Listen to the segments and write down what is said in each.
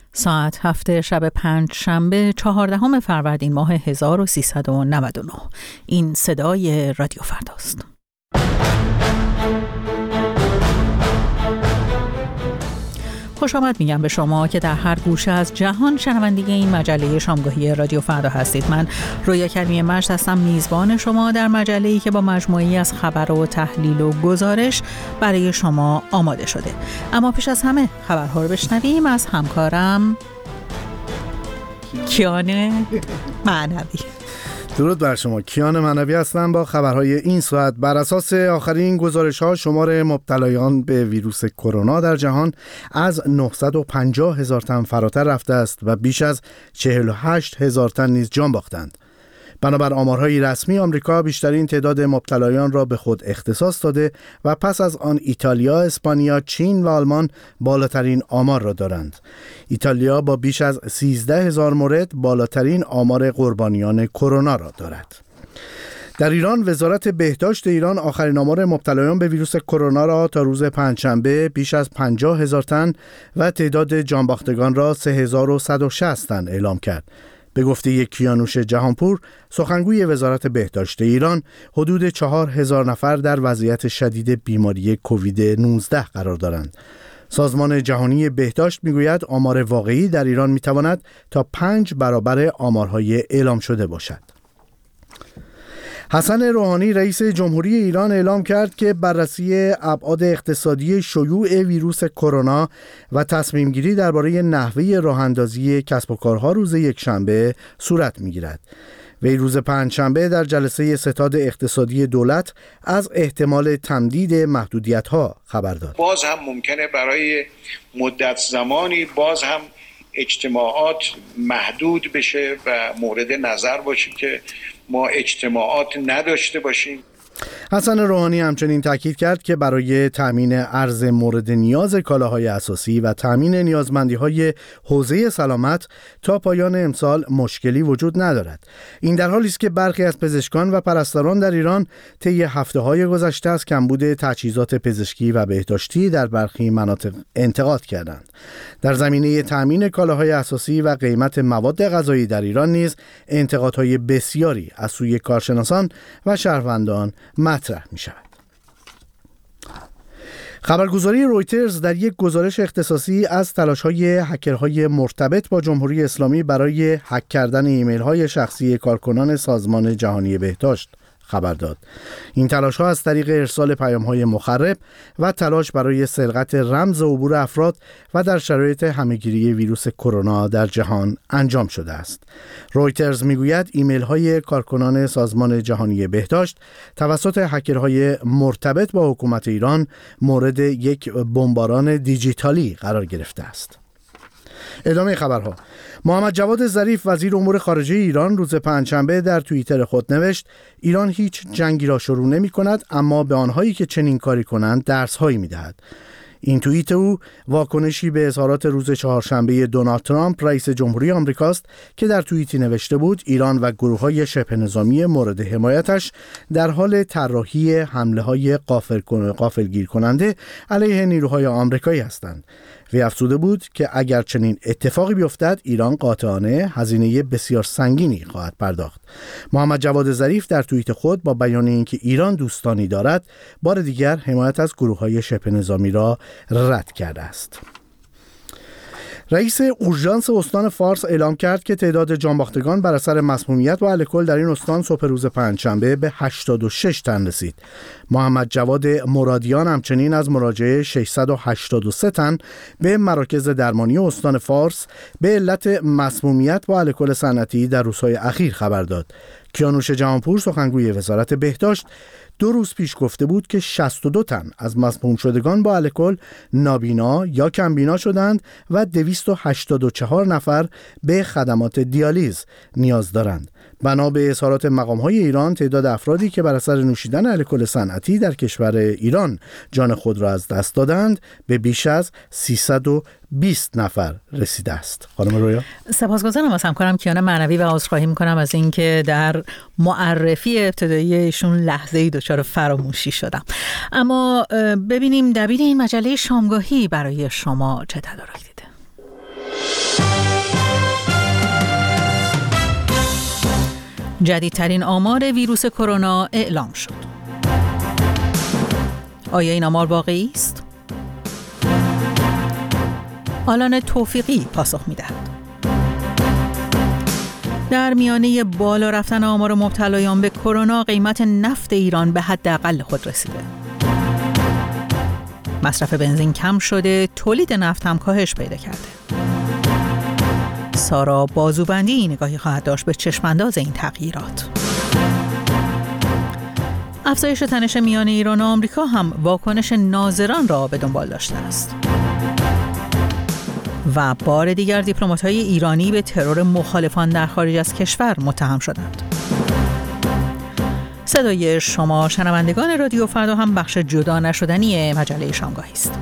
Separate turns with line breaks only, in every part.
ساعت 7 شب 5 شنبه 14 فروردین ماه 1399. این صدای رادیو فرداست. خوش آمد میگم به شما که در هر گوشه از جهان شنونده این مجله شامگاهی رادیو فردا هستید. من رویا کریمی مجد هستم، میزبان شما در مجله‌ای که با مجموعه‌ای از خبر و تحلیل و گزارش برای شما آماده شده. اما پیش از همه خبرها رو بشنویم از همکارم کیان معنوی.
درود بر شما، کیان معنوی هستم با خبرهای این ساعت. بر اساس آخرین گزارش‌ها شمار مبتلایان به ویروس کرونا در جهان از 950,000 تن فراتر رفته است و بیش از 48,000 تن نیز جان باختند. بنابر آمارهای رسمی آمریکا بیشترین تعداد مبتلایان را به خود اختصاص داده و پس از آن ایتالیا، اسپانیا، چین و آلمان بالاترین آمار را دارند. ایتالیا با بیش از 13,000 مورد بالاترین آمار قربانیان کرونا را دارد. در ایران وزارت بهداشت ایران آخرین آمار مبتلایان به ویروس کرونا را تا روز پنجشنبه بیش از 50,000 تن و تعداد جانباختگان را 3,160 تن اعلام کرد. به گفته کیانوش جهانپور، سخنگوی وزارت بهداشت ایران، حدود 4,000 نفر در وضعیت شدید بیماری کووید 19 قرار دارند. سازمان جهانی بهداشت میگوید آمار واقعی در ایران میتواند تا 5 برابر آمارهای اعلام شده باشد. حسن روحانی رئیس جمهوری ایران اعلام کرد که بررسی ابعاد اقتصادی شیوع ویروس کرونا و تصمیم گیری درباره نحوه راه‌اندازی کسب و کارها روز یکشنبه صورت می‌گیرد. وی روز پنجشنبه در جلسه ستاد اقتصادی دولت از احتمال تمدید محدودیت‌ها خبر داد.
باز هم ممکنه برای مدت زمانی باز هم اجتماعات محدود بشه و مورد نظر باشه که ما اجتماعات نداشته باشیم.
حسن روحانی همچنین تاکید کرد که برای تامین ارز مورد نیاز کالاهای اساسی و تامین نیازمندی‌های حوزه سلامت تا پایان امسال مشکلی وجود ندارد. این در حالی است که برخی از پزشکان و پرستاران در ایران طی هفته‌های گذشته از کمبود تجهیزات پزشکی و بهداشتی در برخی مناطق انتقاد کردند. در زمینه تامین کالاهای اساسی و قیمت مواد غذایی در ایران نیز انتقادهای بسیاری از سوی کارشناسان و شهروندان مطرح می شود. خبرگزاری رویترز در یک گزارش اختصاصی از تلاش‌های هکرهای مرتبط با جمهوری اسلامی برای هک کردن ایمیل‌های شخصی کارکنان سازمان جهانی بهداشت خبر داد. این تلاش‌ها از طریق ارسال پیام‌های مخرب و تلاش برای سرقت رمز عبور افراد و در شرایط همه‌گیری ویروس کرونا در جهان انجام شده است. رویترز میگوید ایمیل‌های کارکنان سازمان جهانی بهداشت توسط هکرهای مرتبط با حکومت ایران مورد یک بمباران دیجیتالی قرار گرفته است. ادامه خبرها. محمد جواد ظریف وزیر امور خارجه ایران روز پنجشنبه در توییتر خود نوشت: ایران هیچ جنگی را شروع نمی کند، اما به آنهایی که چنین کاری کنند درس هایی می دهد. این توییت او واکنشی به اظهارات روز چهارشنبه دونالد ترامپ رئیس جمهوری آمریکاست که در توییتی نوشته بود ایران و گروه‌های شبه نظامی مورد حمایتش در حال طراحی حمله‌های غافلگیر کننده علیه نیروهای آمریکایی هستند. وی افزوده بود که اگر چنین اتفاقی بیفتد ایران قاطعانه هزینه بسیار سنگینی خواهد پرداخت. محمد جواد ظریف در توییت خود با بیان اینکه ایران دوستانی دارد بار دیگر حمایت از گروه‌های شبه نظامی را رد کرده است. رئیس اورژانس استان فارس اعلام کرد که تعداد جانباختگان بر اثر مسمومیت با الکل در این استان صبح روز پنجشنبه به 86 تن رسید. محمد جواد مرادیان همچنین از مراجعه 683 تن به مراکز درمانی استان فارس به علت مسمومیت با الکل صنعتی در روزهای اخیر خبر داد. کیانوش جهانپور سخنگوی وزارت بهداشت 2 روز پیش گفته بود که 62 تن از مسموم شدگان با الکل نابینا یا کمبینا شدند و 284 نفر به خدمات دیالیز نیاز دارند. بنا به اظهارات مقام‌های ایران تعداد افرادی که بر اثر نوشیدن الکل صنعتی در کشور ایران جان خود را از دست دادند به بیش از 320 نفر رسیده است. خانم رویا،
سپاسگزارم از همکارم کیان معنوی و عذرخواهی می‌کنم از اینکه در معرفی ابتدایی ایشون لحظه‌ای دچار فراموشی شدم. اما ببینیم دبیر این مجله شامگاهی برای شما چه تدارک دیده. جدیدترین آمار ویروس کرونا اعلام شد. آیا این آمار واقعی است؟ آلان توفیقی پاسخ می‌دهد. در میانه بالا رفتن آمار مبتلایان به کرونا، قیمت نفت ایران به حداقل خود رسیده. مصرف بنزین کم شده، تولید نفت هم کاهش پیدا کرده. سارا بازوبندی نگاهی خواهد داشت به چشمانداز این تغییرات. افزایش تنش میان ایران و آمریکا هم واکنش ناظران را به دنبال داشته است. و بار دیگر دیپلمات‌های ایرانی به ترور مخالفان در خارج از کشور متهم شدند. صدای شما شنوندگان رادیو فردا هم بخش جدا نشدنی مجله شامگاهی است.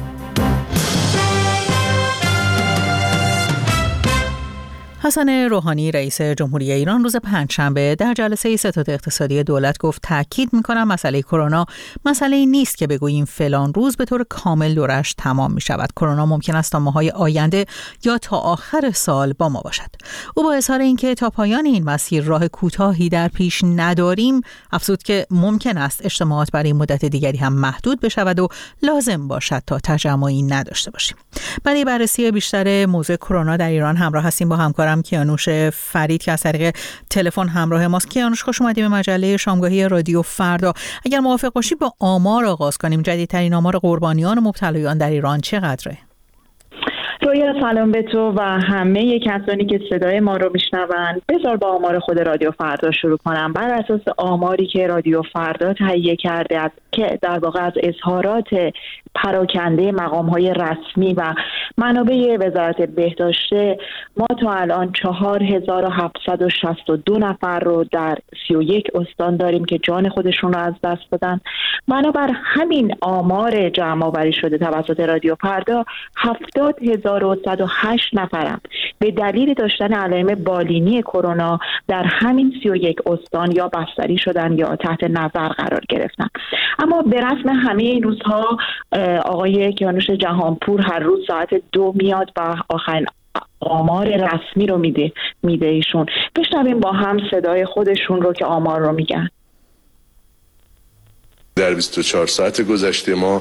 حسن روحانی رئیس جمهوری ایران روز پنجشنبه در جلسه ستاد اقتصادی دولت گفت تاکید می‌کنم مسئله کرونا مسئله‌ای نیست که بگوییم فلان روز به طور کامل دورش تمام می‌شود. کرونا ممکن است تا ماه‌های آینده یا تا آخر سال با ما باشد. او با اظهار اینکه تا پایان این مسیر راه کوتاهی در پیش نداریم، افزود که ممکن است اجتماعات برای مدت دیگری هم محدود بشود و لازم باشد تا تجمعی نداشته باشیم. برای بررسی بیشتر موضوع کرونا در ایران همراه هستیم با همکارم کیانوش فرید که از طریق تلفن همراه ماست. کیانوش، خوش اومدید به مجله شامگاهی رادیو فردا. اگر موافق باشی با آمار آغاز کنیم. جدیدترین آمار قربانیان و مبتلایان در ایران چقدره؟
رویا، سلام به تو و همه کسانی که صدای ما رو میشنون. بذار با آمار خود رادیو فردا شروع کنم. بر اساس آماری که رادیو فردا تهیه کرده است که در واقع از اظهارات پراکنده مقام‌های رسمی و منابع وزارت بهداشت، ما تا الان 4762 نفر رو در 31 استان داریم که جان خودشون رو از دست دادن. بنابر همین آمار جمع‌آوری شده توسط رادیو فردا، 70108 نفرم به دلیل داشتن علائم بالینی کرونا در همین 31 استان یا بستری شدن یا تحت نظر قرار گرفتن. اما به رسم همه این روزها آقای کیانوش جهانپور هر روز ساعت 2 میاد و آخرین آمار رسمی رو میده ایشون. بشنویم با هم صدای خودشون رو که آمار رو میگن.
در 24 ساعت گذشته ما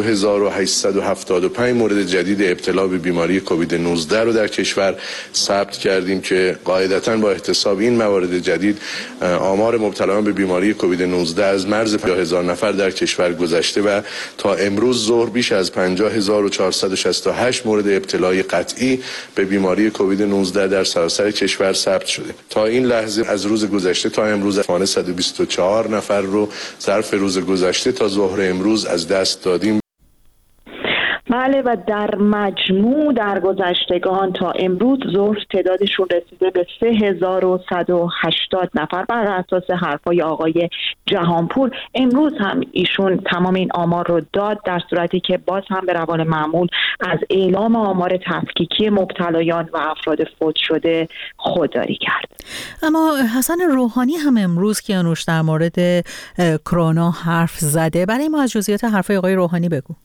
2875 مورد جدید ابتلا به بیماری کووید 19 رو در کشور ثبت کردیم که قاعدتاً با احتساب این موارد جدید آمار مبتلایان به بیماری کووید 19 از مرز 50,000 نفر در کشور گذشته و تا امروز ظهر بیش از 50,468 مورد ابتلای قطعی به بیماری کووید 19 در سراسر کشور ثبت شده. تا این لحظه از روز گذشته تا امروز 124 نفر رو ظرف روز گذشته تا ظهر امروز از دست دادیم.
بله، و در مجموع در گذشتگان تا امروز ظهر تعدادشون رسیده به 3180 نفر بر اساس حرفای آقای جهانپور. امروز هم ایشون تمام این آمار رو داد، در صورتی که باز هم به روال معمول از اعلام آمار تفکیکی مبتلایان و افراد فوت شده خودداری کرد.
اما حسن روحانی هم امروز کیانوش در مورد کرونا حرف زده. برای ما از جزئیات حرفای آقای روحانی بگو.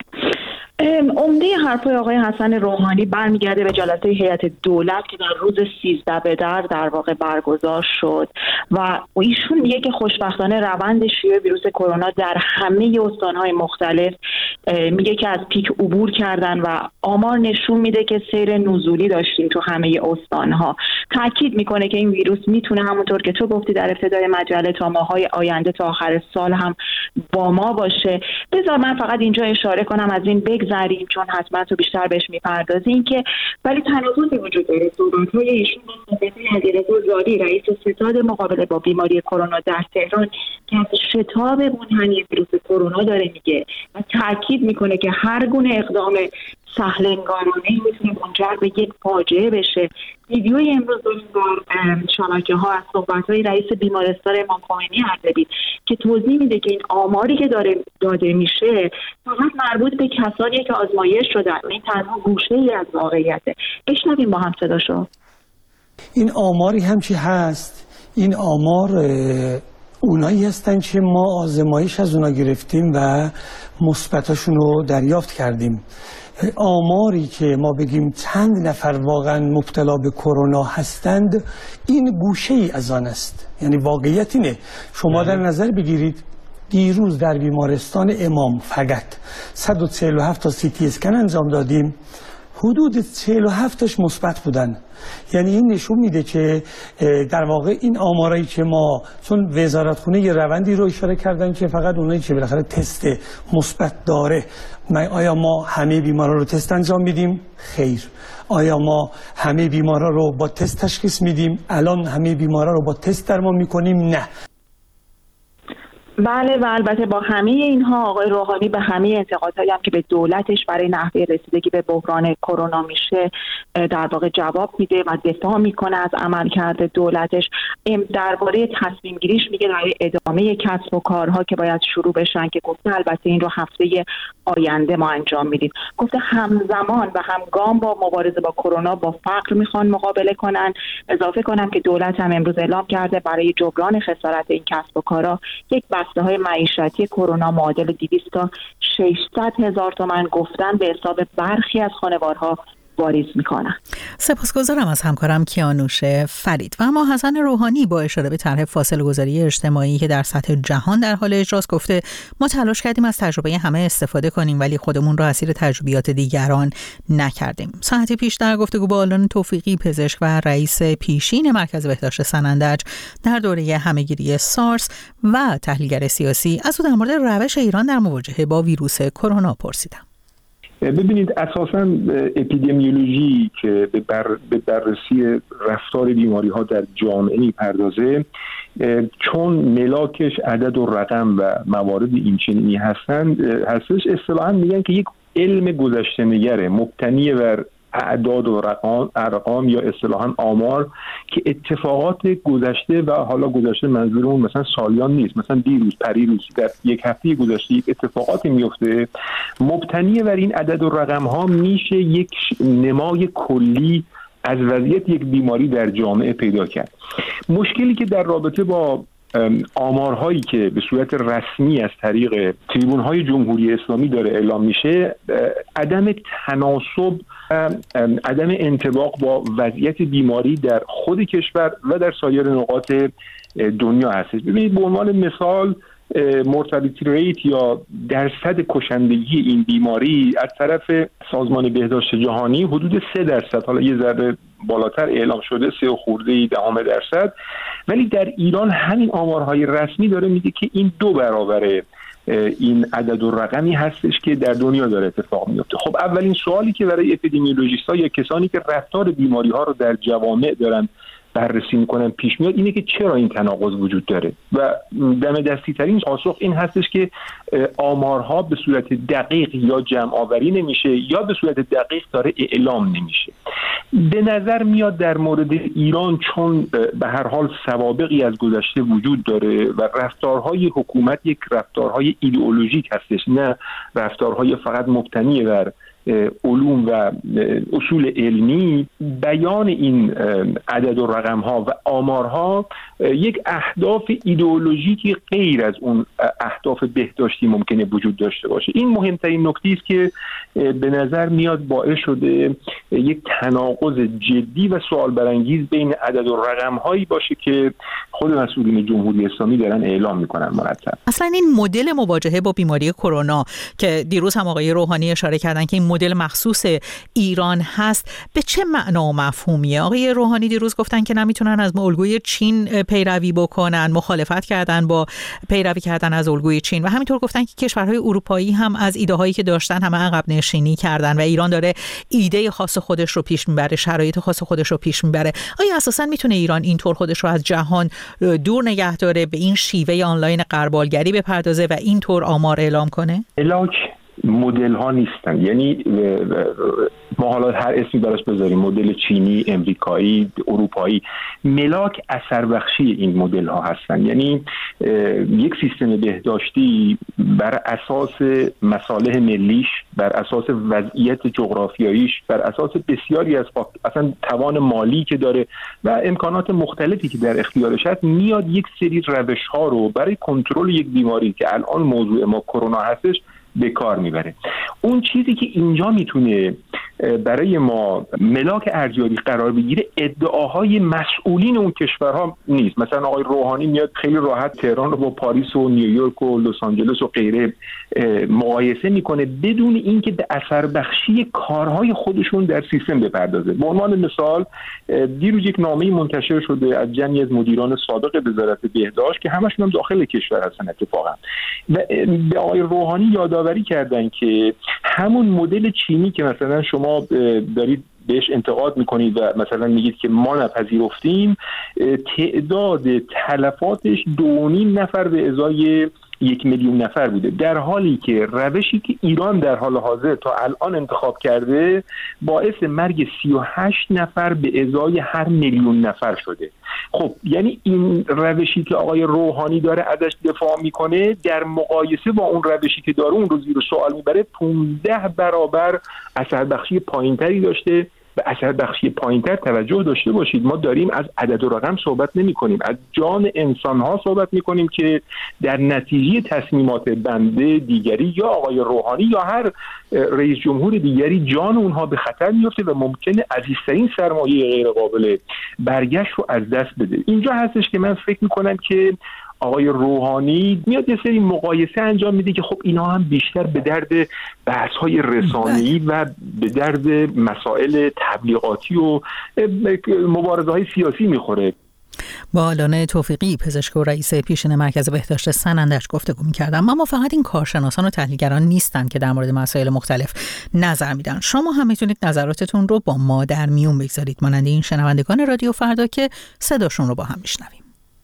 عمده حرفای آقای حسن روحانی برمیگرده به جلسه هیئت دولت که در روز 13 به در واقع برگزار شد و ایشون میگه که خوشبختانه روند شیوع ویروس کرونا در همه استان‌های مختلف میگه که از پیک عبور کردن و آمار نشون میده که سیر نزولی داشتیم تو همه استان‌ها. تاکید میکنه که این ویروس میتونه همونطور که تو گفتی در ابتدای مجله تا ماه‌های آینده تا آخر سال هم با ما باشه. بذار من فقط اینجا اشاره کنم، از این بگذریم چون حتما تو بیشتر بهش میپردازیم، که ولی تناقضی وجود داره. صحبت‌های ایشون با صحبت‌های علیرضا زالی رئیس ستاد مقابله با بیماری کرونا در تهران که از شتاب منحنی ویروس کرونا داره میگه و تاکید میکنه که هر گونه اقدام سهلنگارانه میتونه منجر به یک فاجعه بشه. ویدیوی امروز داریم در شبکه‌ها از صحبت‌های رئیس بیمارستان امام خمینی اردبیل که توضیح میده که این آماری که داده میشه فقط مربوط به کسانی که آزمایش شدن. این تنها گوشه‌ای از واقعیته. بشنویم با هم صداشو.
این آماری هم چی هست؟ این آمار اونایی هستن که ما آزمایش از اونا گرفتیم و مثبتاشون رو دریافت کردیم. آماری که ما بگیم چند نفر واقعا مبتلا به کرونا هستند این گوشه ای از آن است. یعنی واقعیت اینه، شما در نظر بگیرید دیروز در بیمارستان امام فقط 147 تا سی تی اسکن انجام دادیم، حدود 47تاش مثبت بودن. یعنی این نشون میده که در واقع این آمارایی که ما، چون وزارتخونه یه روندی رو اشاره کردن که فقط اونایی که بالاخره تست مثبت داره، آیا ما همه بیمارا رو تست انجام میدیم؟ خیر. آیا ما همه بیمارا رو با تست تشخیص میدیم؟ الان همه بیمارا رو با تست درمان میکنیم؟ نه.
بله و البته با همه اینها آقای روحانی به همه انتقادهایی هم که به دولتش برای نحوه رسیدگی به بحران کرونا میشه در واقع جواب میده و دفاع میکنه از عملکرد دولتش. درباره تصمیم گیریش میگه برای ادامه کسب و کارها که باید شروع بشن که گفته البته این رو هفته آینده ما انجام میدیم. گفته همزمان و همگام با مبارزه با کرونا با فقر میخوان مقابله کنن. اضافه کنم که دولت هم امروز اعلام کرده برای جبران خسارت این کسب و کارها یک بسته‌های معیشتی کرونا معادل 200 تا 600 هزار تومان گفتن به حساب برخی از خانوارها واریز میکنن.
سپاسگزارم از همکارم کیانوش فرید. و اما حسن روحانی با اشاره به طرح فاصله گذاری اجتماعی که در سطح جهان در حال اجراست گفته ما تلاش کردیم از تجربه همه استفاده کنیم ولی خودمون رو اسیر تجربیات دیگران نکردیم. ساعتی پیش در گفتگو با آلان توفیقی پزشک و رئیس پیشین مرکز بهداشت سنندج در دوره همهگیری سارس و تحلیلگر سیاسی از او در مورد روش ایران در مواجهه با ویروس کرونا پرسیدم.
ببینید اساساً اپیدمیولوژی که به بررسی رفتار بیماری ها در جامعه میپردازه، چون ملاکش عدد و رقم و موارد اینچنینی هستش، اصطلاحاً میگن که یک علم گذشته نگره مبتنی بر اعداد و ارقام یا اصطلاحاً آمار که اتفاقات گذشته و حالا گذشته منظورمون مثلا سالیان نیست، مثلا دیروز پریروز در یک هفته گذشته یک اتفاقاتی میفته، مبتنی بر این عدد و رقم ها میشه یک نمای کلی از وضعیت یک بیماری در جامعه پیدا کرد. مشکلی که در رابطه با آمارهایی که به صورت رسمی از طریق تریبون‌های جمهوری اسلامی داره اعلام میشه، عدم تناسب، عدم انطباق با وضعیت بیماری در خود کشور و در سایر نقاط دنیا هستش. ببینید به عنوان مثال مورتالیتی ریت یا درصد کشندگی این بیماری از طرف سازمان بهداشت جهانی حدود 3%، حالا یه ذره بالاتر اعلام شده 3.1%، ولی در ایران همین آمارهای رسمی داره میگه که این 2 برابر این عدد و رقمی هستش که در دنیا داره اتفاق میفته. خب اولین سوالی که برای اپیدمیولوژیست‌ها یا کسانی که رفتار بیماری ها رو در جوامع دارن بررسی میکنن پیش میاد اینه که چرا این تناقض وجود داره و دم دستی ترین پاسخ این هستش که آمارها به صورت دقیق یا جمع آوری نمیشه یا به صورت دقیق داره اعلام نمیشه. به نظر میاد در مورد ایران چون به هر حال سوابقی از گذشته وجود داره و رفتارهای حکومت یک رفتارهای ایدئولوژیک هستش، نه رفتارهای فقط مبتنی بر علوم و اصول علمی، بیان این عدد و رقم ها و آمارها یک اهداف ایدئولوژیکی غیر از اون اهداف بهداشتی ممکنه وجود داشته باشه. این مهمترین نکته است که به نظر میاد باعث شده یک تناقض جدی و سوال برانگیز بین عدد و رقم هایی باشه که خود مسئولین جمهوری اسلامی دارن اعلام میکنن مرتب.
اصلا این مدل مواجهه با بیماری کرونا که دیروز هم آقای روحانی اشاره کردن که این مدل مخصوص ایران هست، به چه معنا و مفهومیه؟ آقای روحانی دیروز گفتن که نمیتونن از الگوی چین پیروی بکنن، مخالفت کردن با پیروی کردن از الگوی چین و همینطور گفتن که کشورهای اروپایی هم از ایده هایی که داشتن همه عقب نشینی کردن و ایران داره ایده خاص خودش رو پیش میبره، شرایط خاص خودش رو پیش میبره. آیا اساسا میتونه ایران اینطور خودش رو از جهان دور نگه داره، به این شیوه آنلاین غربالگری بپردازه و اینطور آمار اعلام کنه؟
مدل ها نیستن، یعنی ما حالا هر اسمی براش بذاریم، مدل چینی، امریکایی، اروپایی، ملاک اثر بخشی این مدل ها هستن. یعنی یک سیستم بهداشتی بر اساس مصالح ملیش، بر اساس وضعیت جغرافیاییش، بر اساس بسیاری از اصلا توان مالی که داره و امکانات مختلفی که در اختیارش هست، میاد یک سری روش ها رو برای کنترل یک بیماری که الان موضوع ما کرونا هستش به کار میبره. اون چیزی که اینجا میتونه برای ما ملاک ارزیابی قرار بگیره ادعاهای مسئولین اون کشورها نیست. مثلا آقای روحانی میاد خیلی راحت تهران رو با پاریس و نیویورک و لس آنجلس و غیره مقایسه میکنه بدون اینکه به اثر بخشی کارهای خودشون در سیستم بپردازه. به عنوان مثال دیروز یک نامه منتشر شده از جمعی از مدیران سابق وزارت بهداشت که همشون هم داخل کشور هستن اتفاقا، و به آقای روحانی یادآوری کردن که همون مدل چینی که مثلا شما دارید بهش انتقاد میکنید و مثلا میگید که ما نپذیرفتیم، تعداد تلفاتش 2.5 نفر به ازای 1 میلیون نفر بوده، در حالی که روشی که ایران در حال حاضر تا الان انتخاب کرده باعث مرگ 38 نفر به ازای هر 1 میلیون نفر شده. خب یعنی این روشی که آقای روحانی داره ازش دفاع میکنه در مقایسه با اون روشی که داره اون رو زیر سوال میبره 15 برابر اثر بخشی پایینتری داشته. به اثر بخشی پایینتر توجه داشته باشید، ما داریم از عدد و رقم صحبت نمی کنیم، از جان انسان ها صحبت می کنیم که در نتیجه تصمیمات بنده دیگری یا آقای روحانی یا هر رئیس جمهور دیگری جان اونها به خطر میفته و ممکنه عزیزترین سرمایه غیر قابل برگشت رو از دست بده. اینجا هستش که من فکر می کنم که آقای روحانی میاد یه سری مقایسه انجام میده که خب اینا هم بیشتر به درد بحث‌های رسانه‌ای و به درد مسائل تبلیغاتی و مبارزه‌های سیاسی میخوره.
با آلانه توفیقی، پزشک و رئیس پیشین مرکز بهداشت سنندج گفتگو می‌کردم. اما فقط این کارشناسان و تحلیلگران نیستند که در مورد مسائل مختلف نظر میدن. شما هم میتونید نظراتتون رو با ما در میون بگذارید، مانند این شنوندگان رادیو فردا که صداشون رو با هم میشنویم.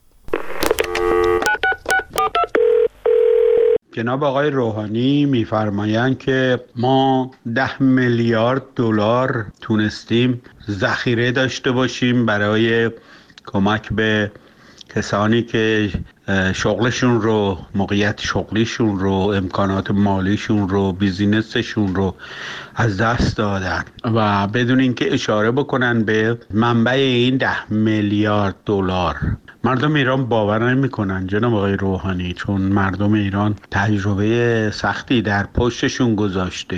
جناب آقای روحانی میفرمایند که ما 10 میلیارد دلار تونستیم ذخیره داشته باشیم برای کمک به کسانی که شغلشون رو، موقعیت شغلیشون رو، امکانات مالیشون رو، بیزینسشون رو از دست دادن و بدون اینکه اشاره بکنن به منبع این 10 میلیارد دلار. مردم ایران باور نمی‌کنن جناب آقای روحانی، چون مردم ایران تجربه سختی در پشتشون گذاشته.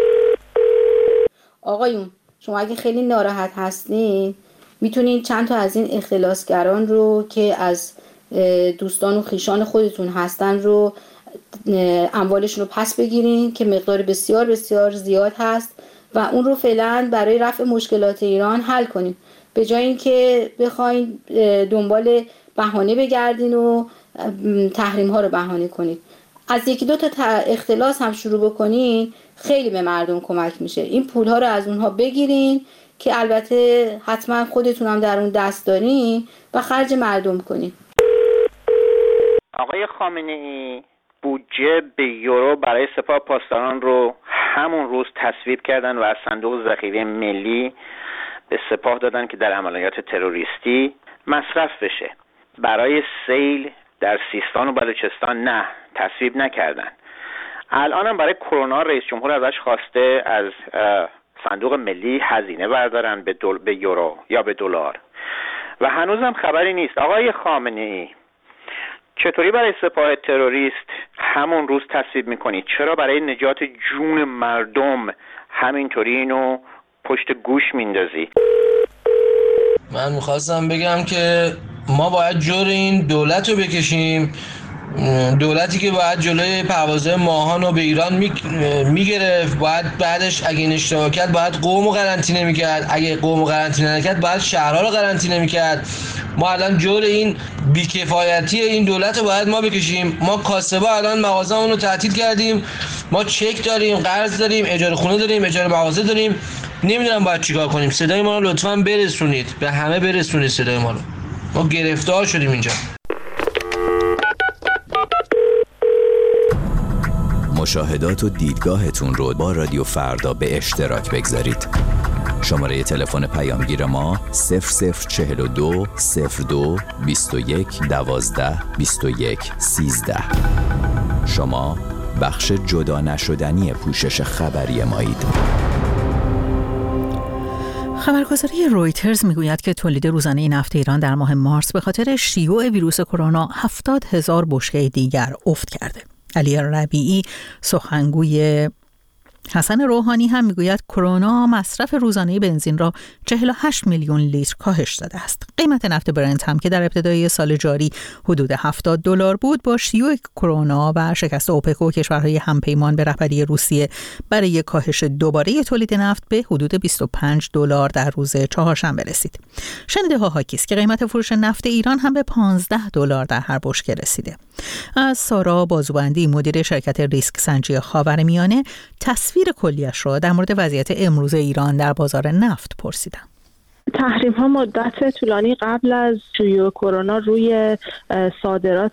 آقایون شما اگه خیلی ناراحت هستین میتونین چند تا از این اختلاسگران رو که از دوستان و خویشان خودتون هستن رو اموالشون رو پس بگیرین که مقدار بسیار بسیار زیاد هست و اون رو فعلا برای رفع مشکلات ایران حل کنین، به جای اینکه بخواین دنبال بهانه بگردین و تحریم ها رو بهانه کنین. از 1-2 تا اختلاس هم شروع بکنین خیلی به مردم کمک میشه. این پول ها رو از اونها بگیرین که البته حتما خودتون هم در اون دست دارین و خرج مردم کنین.
آقای خامنه‌ای بودجه به یورو برای سپاه پاسداران رو همون روز تصویب کردن و از صندوق ذخیره ملی به سپاه دادن که در عملیات تروریستی مصرف بشه. برای سیل در سیستان و بلوچستان نه، تصویب نکردن. الان هم برای کرونا رئیس جمهور ازش خواسته از صندوق ملی هزینه بردارن به یورو یا به دلار و هنوزم خبری نیست. آقای خامنه‌ای چطوری برای سپاه تروریست همون روز تصویب میکنید؟ چرا برای نجات جون مردم همینطوری اینو پشت گوش میندازی؟
من میخواستم بگم که ما باید جور این دولت رو بکشیم، دولتی که باید جلوی پروازهای ماهان رو به ایران میگرفت، باید بعدش اگه این اشتباه کرد باید قوم رو قرنطینه میکرد، اگه قوم رو قرنطینه نکرد باید شهرها رو قرنطینه میکرد. ما الان جور این بیکفایتی این دولت رو باید ما بکشیم. ما کاسبا الان مغازه‌مون رو تعطیل کردیم، ما چک داریم، قرض داریم، اجاره خونه داریم، اجاره مغازه داریم، نمیدونم باید چیکار کنیم. صدای ما رو لطفاً برسونید، به همه برسونید صدای ما رو. ما گرفتار شدیم اینجا.
مشاهدات و دیدگاهتون رو با رادیو فردا به اشتراک بگذارید. شماره تلفن پیامگیر ما 0042 02 21 12 21 13. شما بخش جدا نشدنی پوشش خبری مایید.
خبرگزاری رویترز میگوید که تولید روزانه نفت ایران در ماه مارس به خاطر شیوع ویروس کرونا 70,000 بشکه دیگر افت کرده. علی ربیعی سخنگوی حسن روحانی هم میگوید کرونا مصرف روزانه بنزین را 48 میلیون لیتر کاهش داده است. قیمت نفت برنت هم که در ابتدای سال جاری حدود $70 بود، با شیوع کرونا و شکست اوپک و کشورهای همپیمان به رهبری روسیه برای کاهش دوباره تولید نفت به حدود $25 در روز چهارشنبه رسید. شنیده ها حاکیست که قیمت فروش نفت ایران هم به $15 در هر بشکه رسیده. از سارا بازوبندی مدیر شرکت ریسک سنجی خاورمیانه تصویر کلیش را در مورد وضعیت امروز ایران در بازار نفت پرسیدم.
تحریم ها مدت طولانی قبل از شیوع کرونا روی صادرات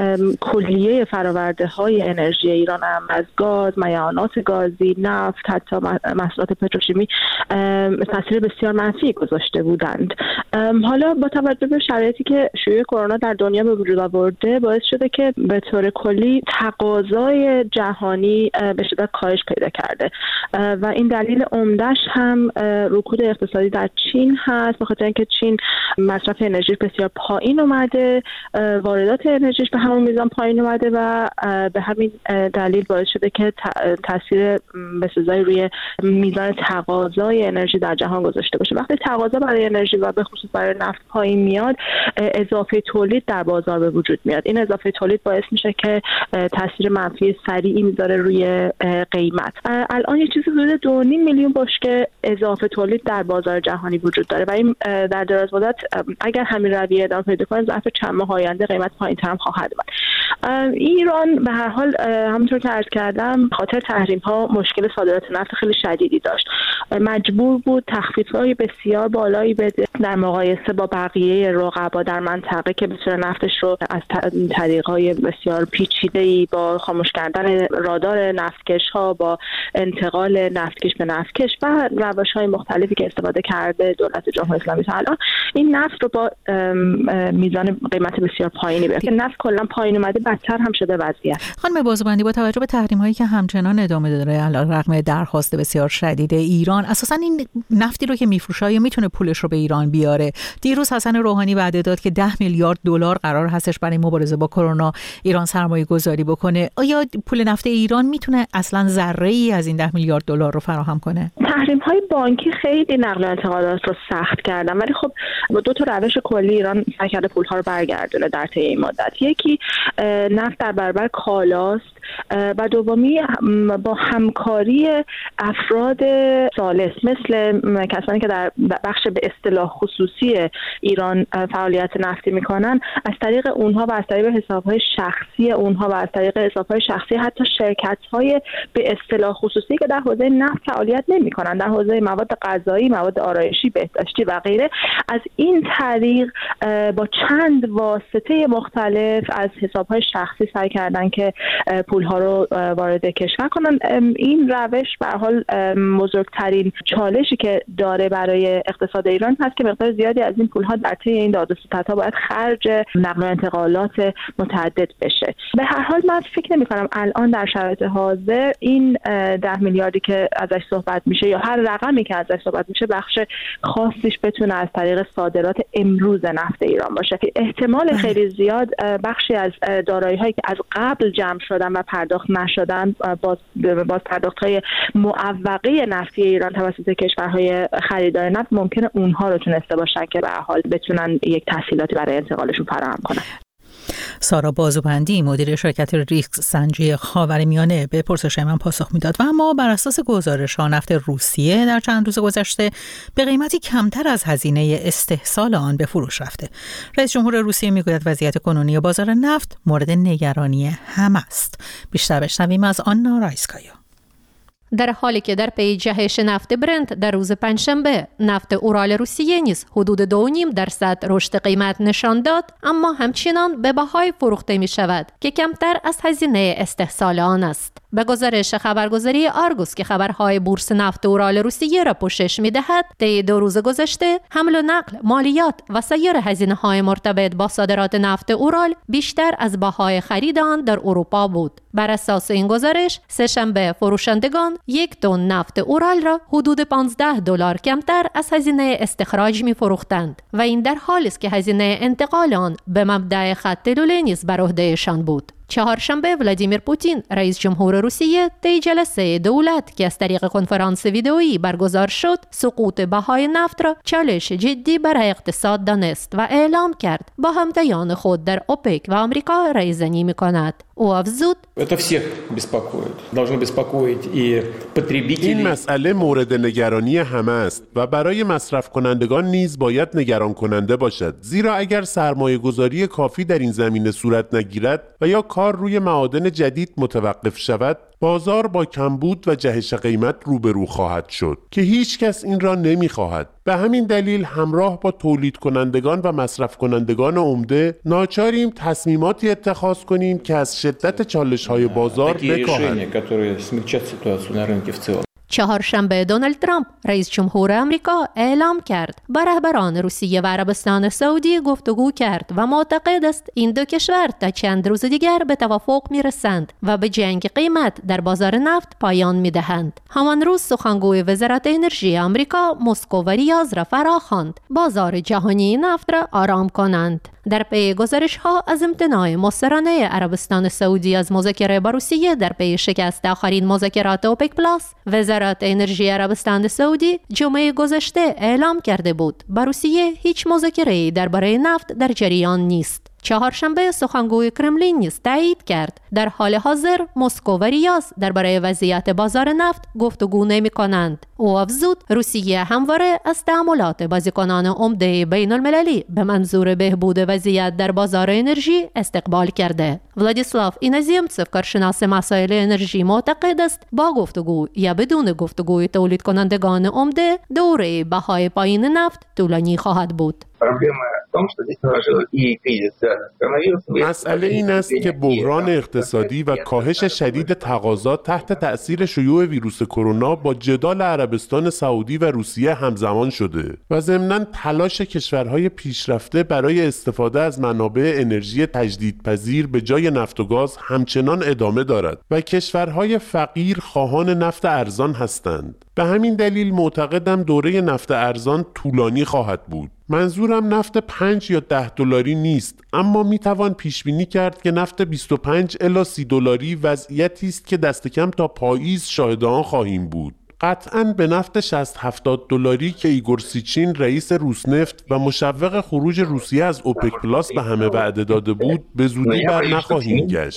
کلیه فرآورده های انرژی ایران هم از گاز، معدنیات گازی، نفت، حتی محصولات پتروشیمی تاثیر بسیار منفی گذاشته بودند. حالا با توجه به شرایطی که شیوع کرونا در دنیا به وجود آورده، باعث شده که به طور کلی تقاضای جهانی به شدت کاهش پیدا کرده و این دلیل عمده‌اش هم رکود اقتصادی در چین هست، به خاطر اینکه چین مصرف انرژی بسیار پایین اومده، واردات انرژیش به همون میزان پایین اومده و به همین دلیل باعث شده که تاثیر بسزایی روی میزان تقاضای انرژی در جهان گذاشته باشه. وقتی تقاضا برای انرژی و به خصوص برای نفت پایین میاد، اضافه تولید در بازار به وجود میاد. این اضافه تولید باعث میشه که تاثیر منفی سریعی میذاره روی قیمت. الان یه چیزی حدود 2.5 میلیون بشکه اضافه تولید در بازار جهانی وجود داره و این در دراز مدت اگر همین رویه ادامه پیدا کنه، ظرف چند ماه آینده قیمت پایین‌تر هم خواهد اومد. ایران به هر حال همونطور که عرض کردم، خاطر تحریم ها مشکل صادرات نفت خیلی شدیدی داشت. مجبور بود تخفیف‌های بسیار بالایی بده در مقایسه با بقیه رقبا در منطقه که بتونه نفتش رو از طریق‌های بسیار پیچیده‌ای با خاموش کردن رادار نفتکش‌ها، با انتقال نفتکش به نفتکش و روش‌های مختلفی که استفاده کرده دولت جمهوری اسلامی تا الان، این نفت رو با میزان قیمت بسیار پایینی بره. که نفت کلا پایین اومده، بدتر هم شده وضعیت.
خانم بازوبندی، با توجه به تحریم‌هایی که همچنان ادامه داره علیرغم درخواست بسیار شدید ایران، اساساً این نفتی رو که میفروشه یا میتونه پولش رو به ایران بیاره؟ دیروز حسن روحانی وعده داد که $10 میلیارد قرار هستش برای مبارزه با کرونا ایران سرمایه گذاری بکنه. آیا پول نفت ایران میتونه اصلاً ذره‌ای از این $10 میلیارد رو فراهم کنه؟
تحریم‌های بانکی خیلی نقل و انتقالات رو سخت کردن، ولی خب با دو تا روش کلی ایران سعی کرده پول‌ها رو برگردونه در طی این مدت. یکی نفت در برابر کالاست و دومی با همکاری افراد ثالث مثل کسانی که در بخش به اصطلاح خصوصی ایران فعالیت نفتی میکنن، از طریق اونها و از طریق حسابهای شخصی اونها و از طریق حسابهای شخصی حتی شرکت‌های به اصطلاح خصوصی که در حوزه نفت فعالیت نمیکنن، در حوزه مواد غذایی، مواد آرایشی، بهداشتی و غیره، از این طریق با چند واسطه مختلف از حسابهای شخصی سعی کردن که پولها رو وارد کشور کنن. این روش به هر حال بزرگترین چالشی که داره برای اقتصاد ایران هست که مقدار زیادی از این پولها در طی این داد و ستدها باید خرج نقل و انتقالات متعدد بشه. به هر حال من فکر نمی‌کنم الان در شرایط حاضر این 10 میلیاردی که ازش صحبت میشه یا هر رقمی که ازش صحبت میشه بخش خاصیش بتونه از طریق صادرات امروز نفت ایران باشه. احتمال خیلی زیاد بخشی از دارایی‌هایی که از قبل جمع شدن و پرداخت نشدن، باز پرداخت‌های معوقه نفتی ایران توسط کشورهای خریدار نفت، ممکنه اونها رو تونسته باشن که به هر حال بتونن یک تسهیلاتی برای انتقالشون فراهم کنن.
سارا بازوبندی مدیر شرکت ریسک سنجی خاورمیانه به پرسش من پاسخ میداد. و اما بر اساس گزارش‌ها نفت روسیه در چند روز گذشته به قیمتی کمتر از هزینه استحصال آن به فروش رفته. رئیس جمهور روسیه میگوید وضعیت کنونی بازار نفت مورد نگرانی همه است. بیشتر بشنویم از آنا رایسکایا.
در حالی که در پی جهش نفت برنت در روز پنجشنبه نفت اورال روسیه نیز حدود 2.5% رشد قیمت نشان داد، اما همچنان به بهای فروخته می شود که کمتر از هزینه استحصال آن است. به گزارش خبرگزاری آرگوس که خبرهای بورس نفت اورال روسیه را پوشش می دهد، طی 2 روز گذشته حمل و نقل، مالیات و سایر هزینه‌های مرتبط با صادرات نفت اورال بیشتر از بهای خرید آن در اروپا بود. بر اساس این گزارش، سه‌شنبه فروشندگان 1 تن نفت اورال را حدود $15 کمتر از هزینه استخراج می فروختند و این در حالی است که هزینه انتقال آن به مبدأ خط لوله نیز بر عهده‌شان بود. چهارشنبه ولادیمیر پوتین رئیس جمهور روسیه طی جلسه دولت که از طریق کنفرانس ویدئویی برگزار شد سقوط بهای نفت را چالش جدی برای اقتصاد دانست و اعلام کرد با همتایان خود در اوپک و آمریکا رایزنی می‌کند. او افزود
این مسئله مورد نگرانی همه است و برای مصرف کنندگان نیز باید نگران کننده باشد، زیرا اگر سرمایه گذاری کافی در این زمینه صورت نگیرد و یا کار روی معادن جدید متوقف شود، بازار با کمبود و جهش قیمت روبرو خواهد شد که هیچ کس این را نمی‌خواهد. به همین دلیل همراه با تولید کنندگان و مصرف کنندگان عمده ناچاریم تصمیماتی اتخاذ کنیم که از شدت چالش‌های بازار بکاهند.
چهارشنبه دونالد ترامپ رئیس جمهور آمریکا اعلام کرد با رهبران روسیه و عربستان سعودی گفتگو کرد و معتقد است این دو کشور تا چند روز دیگر به توافق میرسند و به جنگ قیمت در بازار نفت پایان میدهند. همان روز سخنگوی وزارت انرژی آمریکا مسکو و ریاض را فراخواند بازار جهانی نفت را آرام کنند. در پی گزارش‌ها از امتناع مصرانه عربستان سعودی از مذاکره با روسیه در پی شکست آخرین مذاکرات اوپک پلاس، وزارت انرژی عربستان سعودی جمعه گذشته اعلام کرده بود با روسیه هیچ مذاکره‌ای درباره نفت در جریان نیست. چهارشنبه سخنگوی کرملین نیز تایید کرد در حال حاضر مسکو و ریاض درباره وضعیت بازار نفت گفتگو نمی‌کنند. او افزود روسیه همواره از تعاملات بازیکنان عمده بین المللی به منظور بهبود وضعیت در بازار انرژی استقبال کرده. ولادیسلاو اینزیمتسف کارشناس مسائل انرژی معتقد است با گفتگو یا بدون گفتگوی تولید کنندگان عمده دوره بهای پایین نفت طولانی خواهد بود.
مسئله این است که بحران اقتصادی و کاهش شدید تقاضا تحت تأثیر شیوع ویروس کرونا با جدال عربستان سعودی و روسیه همزمان شده و ضمناً تلاش کشورهای پیشرفته برای استفاده از منابع انرژی تجدیدپذیر به جای نفت و گاز همچنان ادامه دارد و کشورهای فقیر خواهان نفت ارزان هستند. به همین دلیل معتقدم دوره نفت ارزان طولانی خواهد بود. منظورم نفت 5 یا 10 دلاری نیست، اما میتوان پیش بینی کرد که نفت 25 الی 30 دلاری وضعیتی است که دست کم تا پاییز شاهد آن خواهیم بود. قطعاً به نفت 60-70 دلاری که ایگور سیچین رئیس روسنفت و مشوق خروج روسیه از اوپک پلاس به همه وعده داده بود به زودی بر نخواهیم گشت.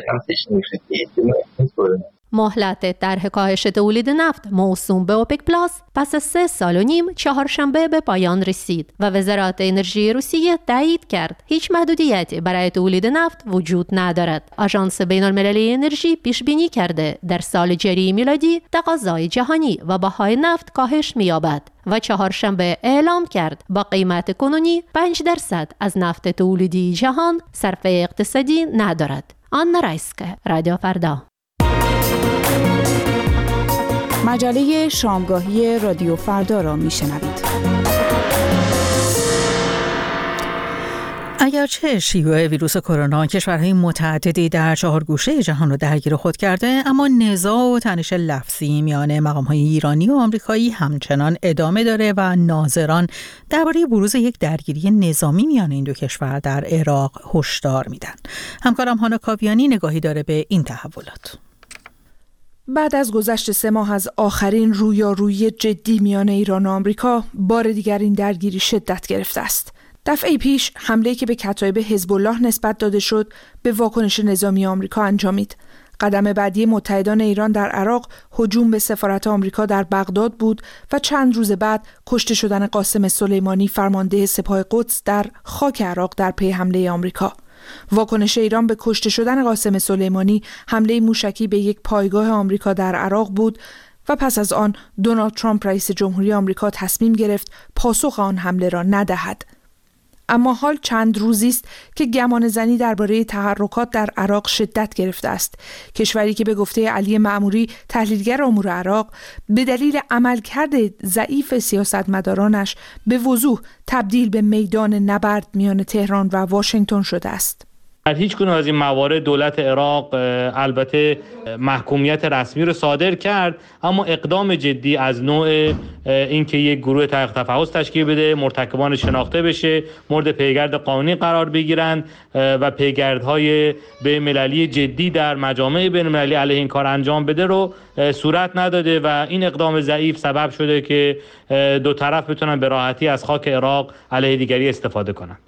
مهلت طرح کاهش تولید نفت موسوم به اوپک پلاس پس از 3 سال و نیم چهارشنبه به پایان رسید و وزارت انرژی روسیه تایید کرد هیچ محدودیتی برای تولید نفت وجود ندارد. آژانس بین‌المللی انرژی پیش بینی کرده در سال جاری میلادی تقاضای جهانی و بهای نفت کاهش می‌یابد و چهارشنبه اعلام کرد با قیمت کنونی 5% از نفت تولیدی جهان صرفه اقتصادی ندارد. آنا رایسکه، رادیو فردا.
مجله شامگاهی رادیو فردا را میشنوید.
اگرچه شیوع ویروس کرونا کشورهای متعددی در 4 گوشه جهان را درگیر خود کرده، اما نزاع و تنش لفظی میان مقام‌های ایرانی و آمریکایی همچنان ادامه داره و ناظران درباره بروز یک درگیری نظامی میان این دو کشور در عراق هشدار میدن. همکارم هانا کاویانی نگاهی داره به این تحولات.
بعد از گذشت 3 ماه از آخرین رویارویی جدی میان ایران و آمریکا، بار دیگر این درگیری شدت گرفته است. دفعه پیش حمله‌ای که به کتایب حزب الله نسبت داده شد، به واکنش نظامی آمریکا انجامید. قدم بعدی متحدان ایران در عراق هجوم به سفارت آمریکا در بغداد بود و چند روز بعد کشته شدن قاسم سلیمانی فرمانده سپاه قدس در خاک عراق در پی حمله آمریکا. واکنش ایران به کشته شدن قاسم سلیمانی حمله موشکی به یک پایگاه آمریکا در عراق بود و پس از آن دونالد ترامپ رئیس جمهوری آمریکا تصمیم گرفت پاسخ آن حمله را ندهد. اما حال چند روزی است که گمانه‌زنی درباره تحرکات در عراق شدت گرفته است. کشوری که به گفته علی مأموری تحلیلگر امور عراق به دلیل عملکرد ضعیف سیاستمدارانش به وضوح تبدیل به میدان نبرد میان تهران و واشنگتن شده است.
در هیچ کدوم از این موارد دولت عراق البته محکومیت رسمی رو صادر کرد، اما اقدام جدی از نوع اینکه یک گروه تحقیق تفحص تشکیل بده، مرتکبان شناخته بشه، مورد پیگرد قانونی قرار بگیرند و پیگردهای بین‌المللی جدی در مجامع بین‌المللی علیه این کار انجام بده رو صورت نداده و این اقدام ضعیف سبب شده که دو طرف بتونن به راحتی از خاک عراق علیه دیگری استفاده کنند.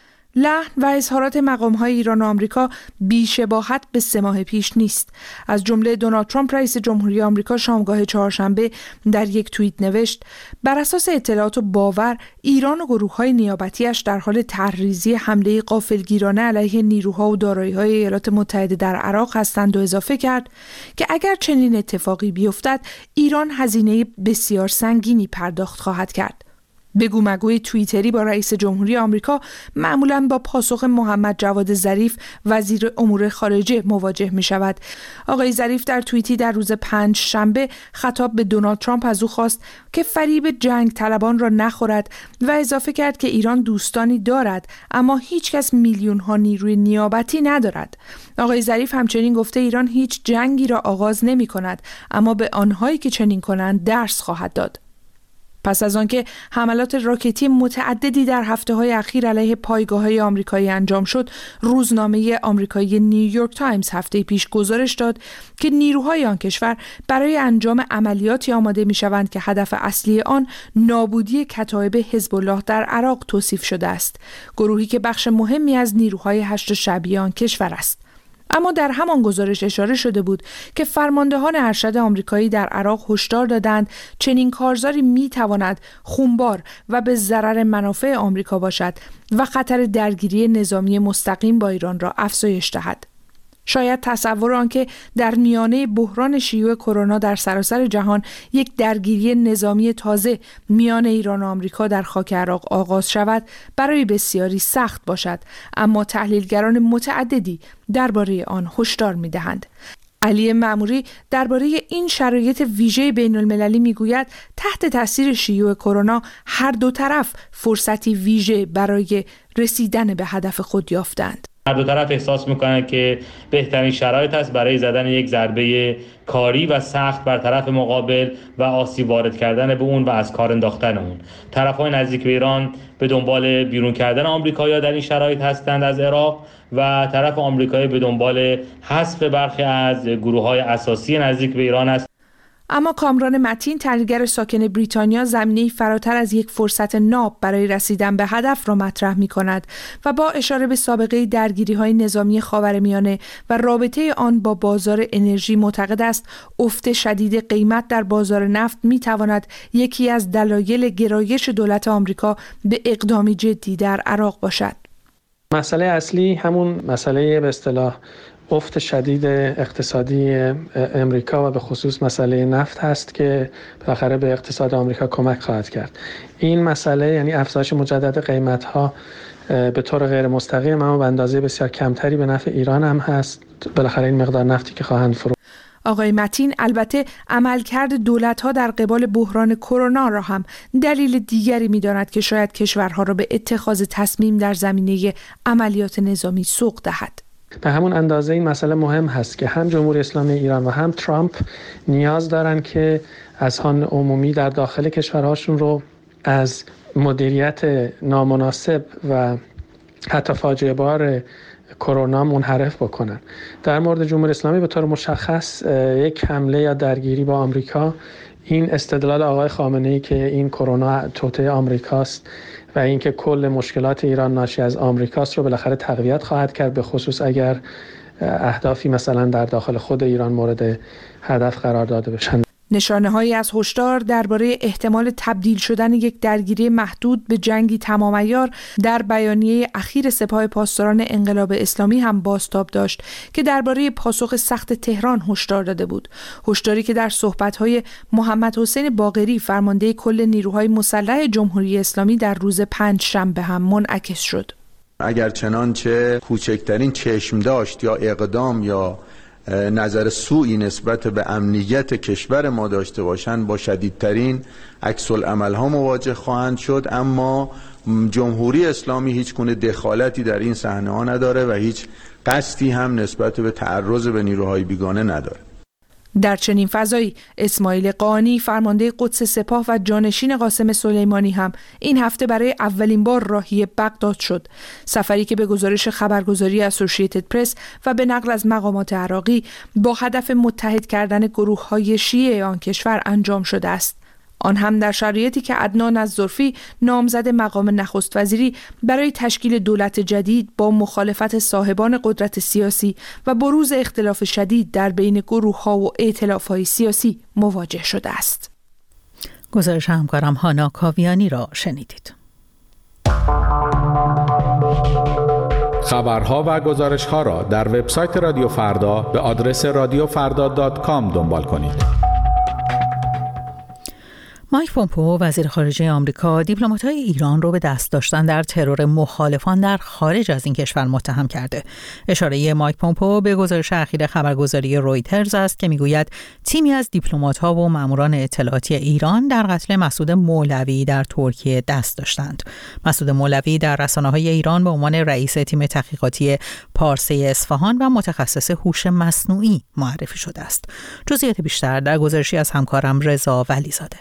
لحن و اظهارات مقام‌های ایران و آمریکا بی‌شباهت به 3 ماه پیش نیست. از جمله دونالد ترامپ رئیس جمهوری آمریکا شامگاه چهارشنبه در یک توییت نوشت: بر اساس اطلاعات و باور، ایران و گروه‌های نیابتی‌اش در حال طرح‌ریزی حمله غافلگیرانه علیه نیروها و دارایی‌های ایالات متحده در عراق هستند و اضافه کرد که اگر چنین اتفاقی بیفتد، ایران هزینه بسیار سنگینی پرداخت خواهد کرد. بگو مگوی توییتری با رئیس جمهوری آمریکا معمولاً با پاسخ محمد جواد ظریف وزیر امور خارجه مواجه می شود. آقای ظریف در توییتی در روز 5 شنبه خطاب به دونالد ترامپ از او خواست که فریب جنگ طلبان را نخورد و اضافه کرد که ایران دوستانی دارد اما هیچ کس میلیون ها نیروی نیابتی ندارد. آقای ظریف همچنین گفته ایران هیچ جنگی را آغاز نمی کند اما به آنهایی که چنین کنند درس خواهد داد. پس از آنکه حملات راکتی متعددی در هفته‌های اخیر علیه پایگاه‌های آمریکایی انجام شد، روزنامه آمریکایی نیویورک تایمز هفته پیش گزارش داد که نیروهای آن کشور برای انجام عملیاتی آماده می‌شوند که هدف اصلی آن نابودی کتایب حزب الله در عراق توصیف شده است، گروهی که بخش مهمی از نیروهای هشت شعبی آن کشور است. اما در همان گزارش اشاره شده بود که فرماندهان ارشد آمریکایی در عراق هشدار دادند چنین کارزاری میتواند خونبار و به ضرر منافع آمریکا باشد و خطر درگیری نظامی مستقیم با ایران را افزایش دهد. شاید تصور آنکه در میانه بحران شیوع کرونا در سراسر جهان یک درگیری نظامی تازه میان ایران و آمریکا در خاک عراق آغاز شود برای بسیاری سخت باشد، اما تحلیلگران متعددی درباره آن هشدار می‌دهند. علی معموری درباره این شرایط ویژه بین‌المللی میگوید تحت تاثیر شیوع کرونا هر دو طرف فرصتی ویژه برای رسیدن به هدف خود یافتند.
هر دو طرف احساس میکنند که بهترین شرایط است برای زدن یک ضربه کاری و سخت بر طرف مقابل و آسیب وارد کردن به اون و از کار انداختن اون. طرف‌های نزدیک به ایران به دنبال بیرون کردن آمریکایی‌ها در این شرایط هستند از عراق و طرف آمریکایی به دنبال حذف برخی از گروه‌های اساسی نزدیک به ایران است.
اما کامران متین، تحلیلگر ساکن بریتانیا، زمینه‌ای فراتر از یک فرصت ناب برای رسیدن به هدف را مطرح می‌کند و با اشاره به سابقه درگیری‌های نظامی خاورمیانه و رابطه آن با بازار انرژی معتقد است افت شدید قیمت در بازار نفت می‌تواند یکی از دلایل گرایش دولت آمریکا به اقدامی جدی در عراق باشد.
مسئله اصلی همون مسئله به اصطلاح افت شدید اقتصادی امریکا و به خصوص مسئله نفت هست که بالاخره به اقتصاد آمریکا کمک خواهد کرد. این مسئله یعنی افزایش مجدد قیمت‌ها به طور غیر مستقیم اما به اندازه بسیار کمتری به نفع ایران هم هست. بالاخره این مقدار نفتی که خواهند فروخت.
آقای متین البته عملکرد دولت‌ها در قبال بحران کرونا را هم دلیل دیگری می‌داند که شاید کشورها را به اتخاذ تصمیم در زمینه عملیات نظامی سوق دهد.
به همون اندازه این مسئله مهم هست که هم جمهوری اسلامی ایران و هم ترامپ نیاز دارن که اذهان عمومی در داخل کشورهاشون رو از مدیریت نامناسب و حتی فاجعه بار کرونا منحرف بکنن. در مورد جمهوری اسلامی به طور مشخص یک حمله یا درگیری با آمریکا، این استدلال آقای خامنه‌ای که این کرونا توطئه آمریکاست و اینکه کل مشکلات ایران ناشی از آمریکاست رو بالاخره تقویت خواهد کرد، به خصوص اگر اهدافی مثلا در داخل خود ایران مورد هدف قرار داده بشن.
نشانه‌هایی از هشدار درباره احتمال تبدیل شدن یک درگیری محدود به جنگی تمام‌عیار در بیانیه اخیر سپاه پاسداران انقلاب اسلامی هم بازتاب داشت که درباره پاسخ سخت تهران هشدار داده بود. هشداری که در صحبت‌های محمد حسین باقری، فرمانده کل نیروهای مسلح جمهوری اسلامی، در روز 5 شنبه هم منعکس شد.
اگر چنانچه کوچکترین چشم داشت یا اقدام یا نظر سوئی نسبت به امنیت کشور ما داشته باشند با شدیدترین عکس‌العمل‌ها مواجه خواهند شد. اما جمهوری اسلامی هیچ گونه دخالتی در این صحنه‌ها نداره و هیچ قصدی هم نسبت به تعرض به نیروهای بیگانه نداره.
در چنین فضایی اسماعیل قانی فرمانده قدس سپاه و جانشین قاسم سلیمانی هم این هفته برای اولین بار راهی بغداد شد. سفری که به گزارش خبرگزاری اسوسییتد پرس و به نقل از مقامات عراقی با هدف متحد کردن گروه‌های شیعه آن کشور انجام شده است. آن هم در شرایطی که عدنان الظرفی نامزد مقام نخست وزیری برای تشکیل دولت جدید با مخالفت صاحبان قدرت سیاسی و بروز اختلاف شدید در بین گروه‌ها و ائتلاف‌های سیاسی مواجه شده است.
گزارش همکارم هانا کاویانی را شنیدید.
خبرها و گزارش‌ها را در وبسایت رادیو فردا به آدرس radiofarda.com دنبال کنید.
مایک پومپئو وزیر خارجه آمریکا دیپلمات‌های ایران رو به دست داشتن در ترور مخالفان در خارج از این کشور متهم کرده. اشاره مایک پومپئو به گزارش اخیر خبرگزاری رویترز است که میگوید تیمی از دیپلمات‌ها و ماموران اطلاعاتی ایران در قتل مسعود مولوی در ترکیه دست داشتند. مسعود مولوی در رسانه‌های ایران به عنوان رئیس تیم تحقیقاتی پارسه اصفهان و متخصص هوش مصنوعی معرفی شده است. جزئیات بیشتر در گزارشی از همکارم رضا ولیزاده.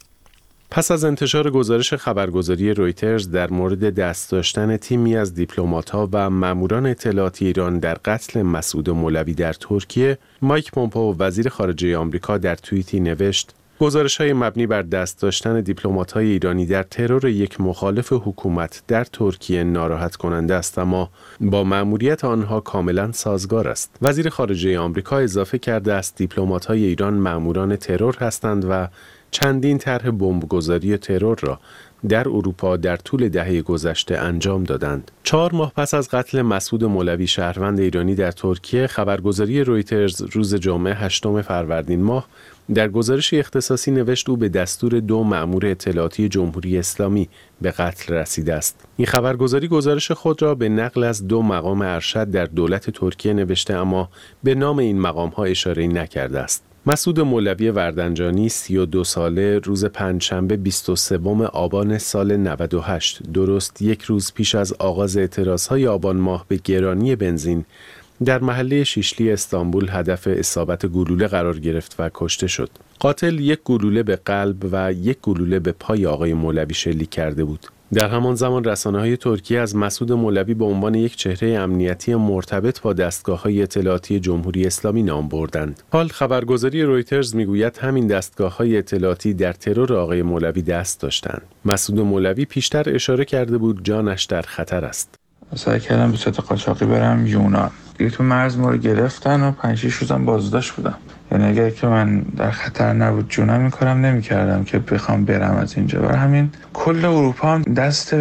پس از انتشار گزارش خبرگزاری رویترز در مورد دست داشتن تیمی از دیپلمات‌ها و ماموران اطلاعاتی ایران در قتل مسعود مولوی در ترکیه، مایک پومپئو وزیر خارجه آمریکا در توییتی نوشت: گزارش‌های مبنی بر دست داشتن دیپلمات‌های ایرانی در ترور یک مخالف حکومت در ترکیه ناراحت کننده است، اما با مأموریت آنها کاملا سازگار است. وزیر خارجه آمریکا اضافه کرده است دیپلمات‌های ایران مأموران ترور هستند و چندین طرح بمبگذاری ترور را در اروپا در طول دهه گذشته انجام دادند. 4 ماه پس از قتل مسعود مولوی شهروند ایرانی در ترکیه، خبرگزاری رویترز روز جمعه 8 فروردین ماه در گزارش اختصاصی نوشت او به دستور 2 مأمور اطلاعاتی جمهوری اسلامی به قتل رسیده است. این خبرگزاری گزارش خود را به نقل از 2 مقام ارشد در دولت ترکیه نوشته، اما به نام این مقام‌ها اشاره‌ای نکرده است. مسعود مولوی وردنجانی 32 ساله روز پنجشنبه 23 آبان سال 98 درست یک روز پیش از آغاز اعتراضهای آبان ماه به گرانی بنزین در محله شیشلی استانبول هدف اصابت گلوله قرار گرفت و کشته شد. قاتل یک گلوله به قلب و یک گلوله به پای آقای مولوی شلیک کرده بود. در همان زمان رسانه‌های ترکیه از مسعود مولوی به عنوان یک چهره امنیتی مرتبط با دستگاه‌های اطلاعاتی جمهوری اسلامی نام بردند. حال خبرگزاری رویترز میگوید همین دستگاه‌های اطلاعاتی در ترور آقای مولوی دست داشتند. مسعود مولوی پیشتر اشاره کرده بود جانش در خطر است.
سعی کردم به صورت قاچاقی برم یونان. دیگه تو مرز ما رو گرفتن و 5-6 روزم بازداشت بودم. یعنی اگر که من در خطر نبود جونم این کارم نمی‌کردم که بخوام برم از اینجا. برای همین کل اروپا هم دست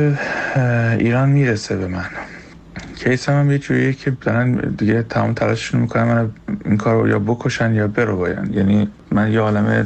ایران میرسه به من. کیس هم یه جوریه که دارن دیگه تمام تلاششون میکنن من این کار رو یا بکشن یا برو باین. یعنی من یه عالمه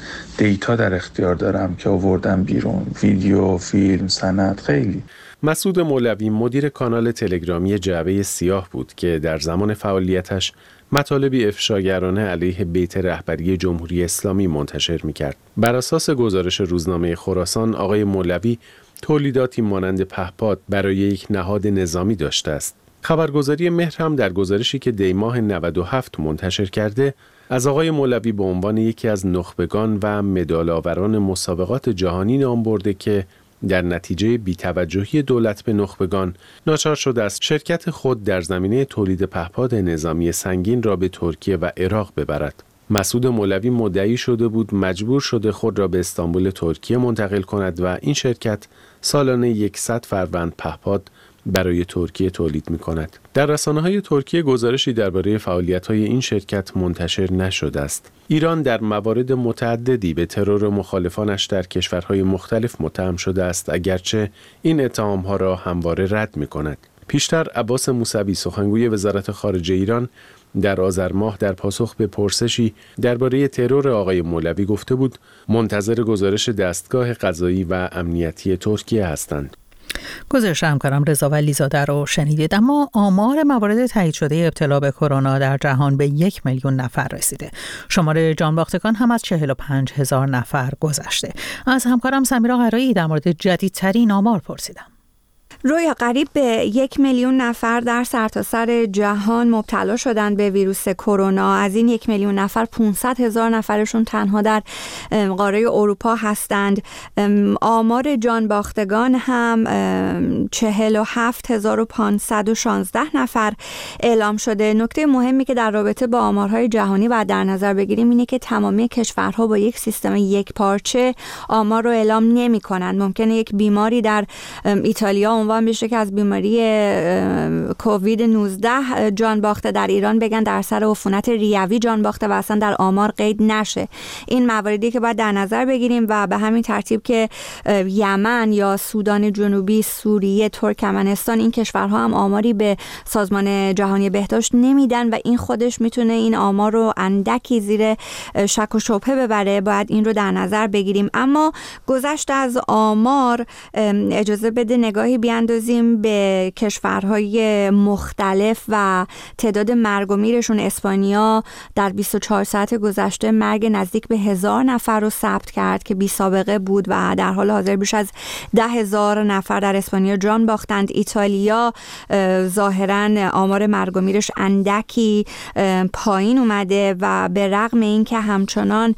دیتا در اختیار دارم که آوردم بیرون، ویدیو، فیلم، سند، خیلی.
مسعود مولوی مدیر کانال تلگرامی جعبه سیاه بود که در زمان فعالیتش مطالبی افشاگرانه علیه بیت رهبری جمهوری اسلامی منتشر می‌کرد. بر اساس گزارش روزنامه خراسان، آقای مولوی تولیداتی مانند پهپاد برای یک نهاد نظامی داشته است. خبرگزاری مهر هم در گزارشی که دی ماه 97 منتشر کرده، از آقای مولوی به عنوان یکی از نخبگان و مدال‌آوران مسابقات جهانی نام برده که در نتیجه بی‌توجهی دولت به نخبگان ناچار شده است شرکت خود در زمینه تولید پهپاد نظامی سنگین را به ترکیه و عراق ببرد. مسعود مولوی مدعی شده بود مجبور شده خود را به استانبول ترکیه منتقل کند و این شرکت سالانه 100 فروند پهپاد برای ترکیه تولید می‌کند. در رسانه‌های ترکیه گزارشی درباره فعالیت‌های این شرکت منتشر نشده است. ایران در موارد متعددی به ترور مخالفانش در کشورهای مختلف متهم شده است، اگرچه این اتهام‌ها را همواره رد می‌کند. پیشتر عباس موسوی سخنگوی وزارت خارجه ایران در آذر ماه در پاسخ به پرسشی درباره ترور آقای مولوی گفته بود منتظر گزارش دستگاه قضایی و امنیتی ترکیه هستند.
گزارش همکارم رضا ولیزاده رو شنیدید. اما آمار موارد تایید شده ابتلا به کرونا در جهان به 1 میلیون نفر رسیده. شمار جانباختگان هم از 45,000 نفر گذشته. از همکارم سمیرا قرایی در مورد جدیدترین آمار پرسیدم.
رویا، قریب به 1 میلیون نفر در سرتاسر جهان مبتلا شدن به ویروس کرونا. از این 1 میلیون نفر 500,000 نفرشون تنها در قاره اروپا هستند. آمار جانباختگان هم 47,516 نفر اعلام شده. نکته مهمی که در رابطه با آمارهای جهانی باید در نظر بگیریم اینه که تمامی کشورها با یک سیستم یکپارچه آمار رو اعلام نمی‌کنند. ممکنه یک بیماری در ایتالیا عنوان بشه که از بیماری کووید 19 جان باخته، در ایران بگن در سر عفونت ریوی جان باخته و اصلا در آمار قید نشه. این مواردی که باید در نظر بگیریم و به همین ترتیب که یمن یا سودان جنوبی، سوریه، ترکمنستان، این کشورها هم آماری به سازمان جهانی بهداشت نمیدن و این خودش میتونه این آمار رو اندکی زیر شک و شبهه ببره. باید این رو در نظر بگیریم. اما گذشت از آمار، اجازه بده نگاهی بیاندازیم به کشورهای مختلف و تعداد مرگ و میرشون. اسپانیا در 24 ساعت گذشته مرگ نزدیک به 1000 نفر رو ثبت کرد که بی سابقه بود و در حال حاضر بیش از 10,000 نفر در اسپانیا جان باختند. ایتالیا ظاهراً آمار مرگ و میرش اندکی پایین اومده و به رغم این که همچنان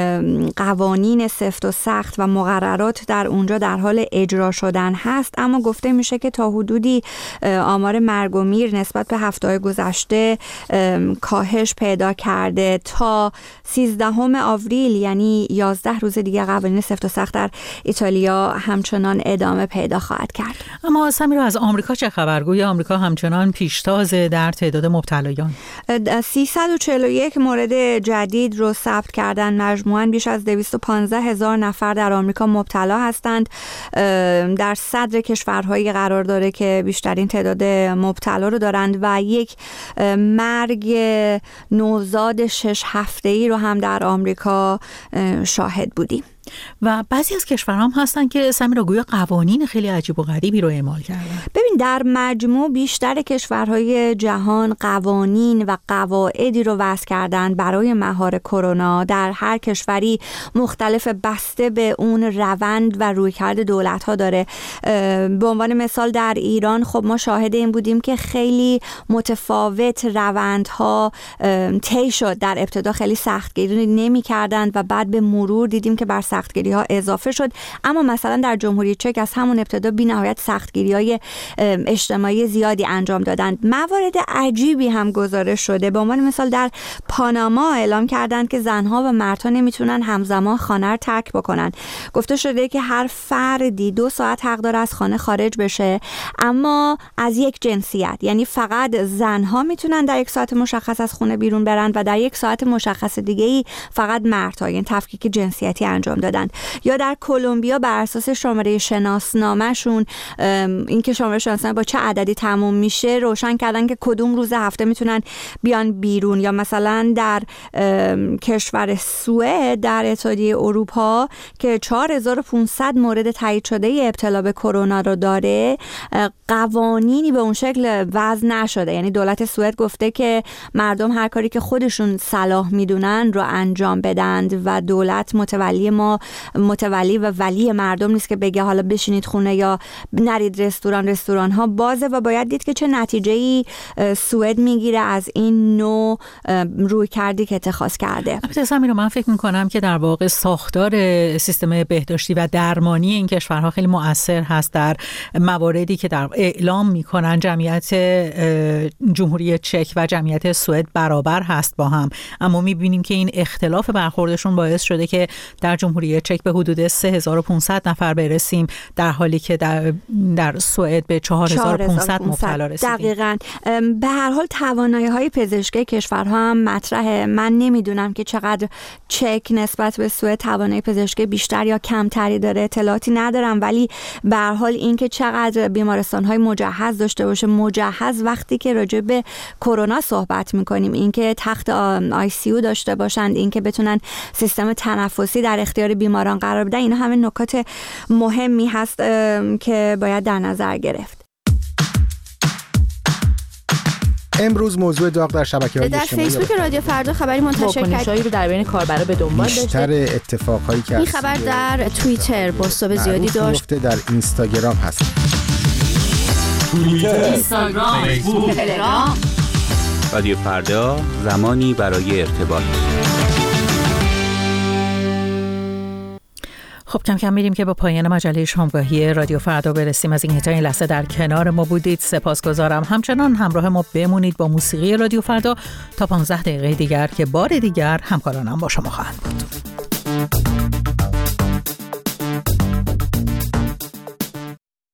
قوانین سفت و سخت و مقررات در اونجا در حال اجرا شدن هست، اما گفته میشه که تا حدودی آمار مرگ و میر نسبت به هفته‌های گذشته کاهش پیدا کرده. تا 13 آوریل یعنی 11 روز دیگه قوانین سفت و سخت در ایتالیا همچنان ادامه پیدا خواهد کرد.
اما سمیرا، از آمریکا چه خبر؟ گویا آمریکا همچنان پیشتاز در تعداد مبتلایان.
341 مورد جدید رو ثبت کردن. مجموعاً بیش از 215,000 نفر در آمریکا مبتلا هستند. در صدر کشورهایی قرار داره که بیشترین تعداد مبتلا رو دارند و یک مرگ نوزاد 6 هفته‌ای رو هم در آمریکا شاهد بودیم.
و بعضی از کشورها هم هستن که سمیرا گویا قوانین خیلی عجیب و غریبی رو اعمال کردن.
ببین، در مجموع بیشتر کشورهای جهان قوانین و قواعدی رو وضع کردن برای مهار کرونا. در هر کشوری مختلف بسته به اون روند و رویکرد دولت‌ها داره. به عنوان مثال در ایران خب ما شاهد این بودیم که خیلی متفاوت روندها طی شد. در ابتدا خیلی سختگیری نمی‌کردند و بعد به مرور دیدیم که بر سختگیری ها اضافه شد. اما مثلا در جمهوری چک از همون ابتدا بی نهایت سختگیری های اجتماعی زیادی انجام دادند. موارد عجیبی هم گزارش شده. به عنوان مثال در پاناما اعلام کردند که زنها و مردها نمیتونن همزمان خانه رو ترک بکنن. گفته شده که هر فردی 2 ساعت حق داره از خانه خارج بشه، اما از یک جنسیت، یعنی فقط زنها میتونن در 1 ساعت مشخص از خونه بیرون برن و در 1 ساعت مشخص دیگه‌ای فقط مردها، یعنی تفکیک جنسیتی انجام دادن. یا در کلمبیا بر اساس شماره شناسنامه‌شون، این که شماره شناسنامه با چه عددی تموم میشه، روشن کردن که کدوم روز هفته میتونن بیان بیرون. یا مثلا در کشور سوئد در اتحادیه اروپا که 4500 مورد تایید شده ابتلا به کرونا رو داره، قوانینی به اون شکل وضع نشده. یعنی دولت سوئد گفته که مردم هر کاری که خودشون صلاح میدونن رو انجام بدند و دولت متولی و ولی مردم نیست که بگه حالا بشینید خونه یا نرید رستوران. رستوران ها بازه و باید دید که چه نتیجه‌ای سوئد میگیره از این نوع روی کردی که اتخاذ کرده.
البته سمیرا، من فکر میکنم که در واقع ساختار سیستم بهداشتی و درمانی این کشورها خیلی مؤثر هست در مواردی که در اعلام میکنن. جمعیت جمهوری چک و جمعیت سوئد برابر هست با هم، اما میبینیم که این اختلاف برخوردشون باعث شده که در جمهوری چک به حدود 3500 نفر برسیم، در حالی که در سوئد به 4500 مبتلا رسیدیم.
دقیقاً. به هر حال توانایی‌های پزشکی کشورها هم مطرحه. من نمیدونم که چقدر چک نسبت به سوء توانایی پزشکی بیشتر یا کمتری داره، اطلاعاتی ندارم، ولی به هر حال این که چقدر بیمارستان‌های مجهز داشته باشه، مجهز وقتی که راجع به کرونا صحبت می‌کنیم، این که تخت ICU داشته باشند، این که بتونن سیستم تنفسی در اختیار بیماران قرار بدن، اینا همه نکات مهمی هست که باید در نظر گرفت.
امروز موضوع داغ در شبکه‌های اجتماعی
در فیسبوک رادیو فردا خبری منتشر
واکنش‌هایی رو در بین کاربرا به دنبال داشته.
بیشتر اتفاقهایی که
این خبر در توییتر بازتاب زیادی داشت.
در اینستاگرام هست.
توییتر، اینستاگرام، فیسبوک، تلگرام.
رادیو فردا، زمانی برای ارتباط.
خب کم کم میریم که با پایان مجله شامگاهی رادیو فردا برسیم. از اینکه تا این لحظه در کنار ما بودید سپاسگزارم. همچنان همراه ما بمونید با موسیقی رادیو فردا تا 15 دقیقه دیگر که بار دیگر همکارانم با شما خواهند بود.